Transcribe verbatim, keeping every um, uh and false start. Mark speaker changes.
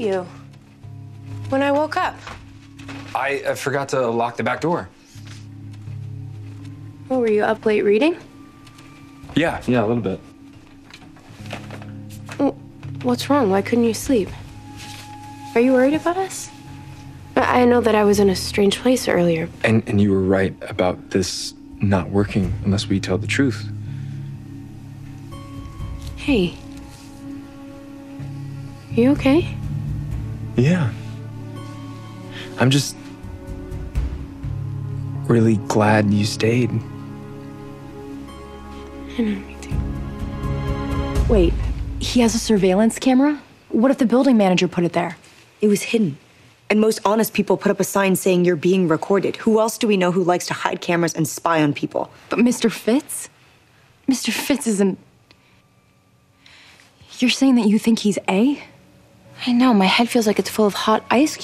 Speaker 1: you when I woke up?
Speaker 2: I, I forgot to lock the back door.
Speaker 1: Oh, were you up late reading?
Speaker 2: Yeah, yeah, a little bit.
Speaker 1: Well, what's wrong? Why couldn't you sleep? Are you worried about us? I I know that I was in a strange place earlier.
Speaker 2: And and you were right about this not working unless we tell the truth.
Speaker 1: Hey. You okay?
Speaker 2: Yeah. I'm just really glad you stayed.
Speaker 1: I know, me too.
Speaker 3: Wait, he has a surveillance camera? What if the building manager put it there?
Speaker 4: It was hidden. And most honest people put up a sign saying you're being recorded. Who else do we know who likes to hide cameras and spy on people?
Speaker 3: But Mister Fitz? Mister Fitz isn't... You're saying that you think he's A?
Speaker 1: I know, my head feels like it's full of hot ice cubes.